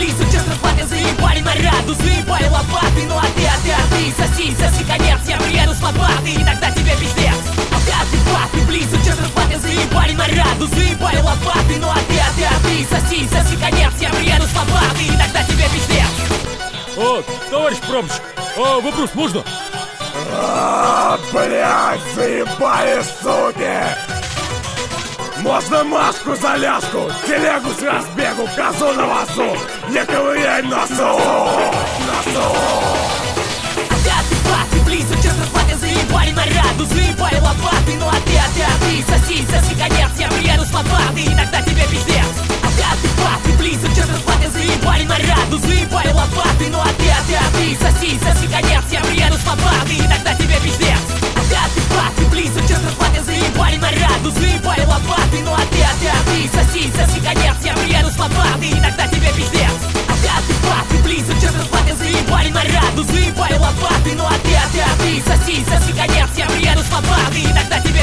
близко, честно хватит, заебали наряду, заебали лопаты. Ну а ты, соси конец, я приеду с лопаты, и тогда тебе пиздец. Ты близко, честно хватит, заебали наряду, заебали лопаты. Ну а ты, соси конец, я приеду с лопаты, и тогда тебе пиздец. Товарищ пробщик, вопрос можно? Блять, заебали, суки! Можно Машку за ляжку, телегу с разбегу, козу на вазу, не ковыряй носу! Ты близко, честно хватит, заебали наряду, заебали лопаты. Ну а ты, соси конец, я приеду с лопаты, и тогда тебе пиздец. Ты близко, честно хватит, заебали наряду, заебали лопаты. Ну а ты, соси конец, я приеду с лопаты, и тогда тебе пиздец. Ты близко, честно хватит, заебали наряду, заебали лопаты. Ну а ты, соси конец, я приеду с лопаты, и тогда тебе пиздец. Ты близко, честно хватит, заебали наряду, заебали лопаты. Ну а ты, соси конец, я приеду с лопаты, и тогда тебе